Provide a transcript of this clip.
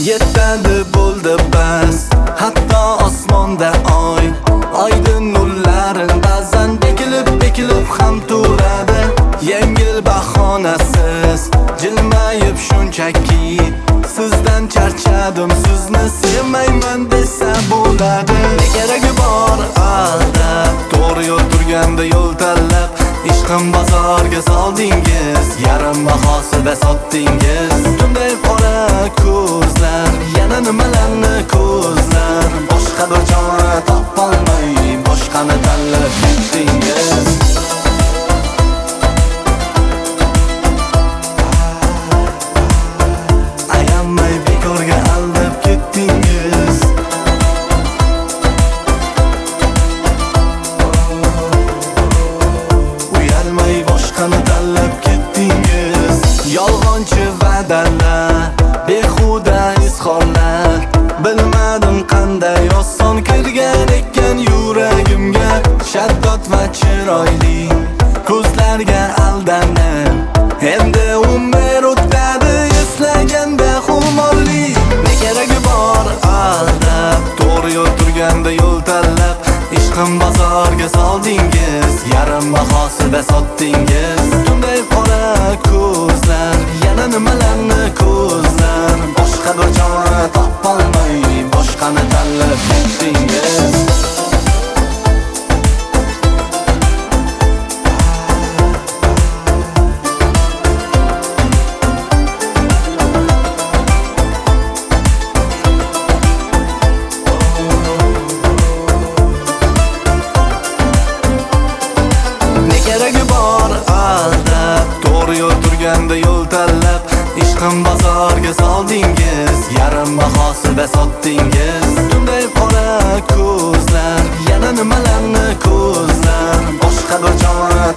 Yetadi bo'ldi bas, hatto osmonda oy, oydin nurlarin ba'zan bekilib ham turadi. Yengil bahonasiz jilmayib shunchaki, sizdan charchadim, sizni sevmayman desa bo'ladi. Ne keragi bor aldab, to'g'ri yo'l turganda yo'l tanlab, ishqim bozorga soldingiz, yarim bahosida sotdingiz. Bunday qora ko'zlar, yana nimalarni ko'zlar, boshqa bir chora topolmay boshqani tanlab ketdingiz. Ayamay bekorga aldab ketdingiz. Uyalmay boshqani tanlab ketdingiz. Yolg'onchi va'dalar, behuda izhorlar, bilmadim qanday oson kirgan ekan yuragimga. Shaddod va chiroyli ko'zlarga aldanib, endi umr o'tadi eslaganda xumorli. Ne keragi bor aldab, to'g'ri yo'l turganda yo'l tanlab, ishqim bozorga soldingiz, yarim bahosida sotdingiz. Bunday qora ko'zlar, yana nimalarni ko'zlar, boshqa bir chora topolmay boshqani tanlab ketdingiz. Keragi bor aldab, to'g'ri yo'l turganda yo'l tanlab, ishqim bozorga soldingiz, yarim bahosida sotdingiz. Bunday qora ko'zlar, yana nimalarni ko'zlar, boshqa bir chora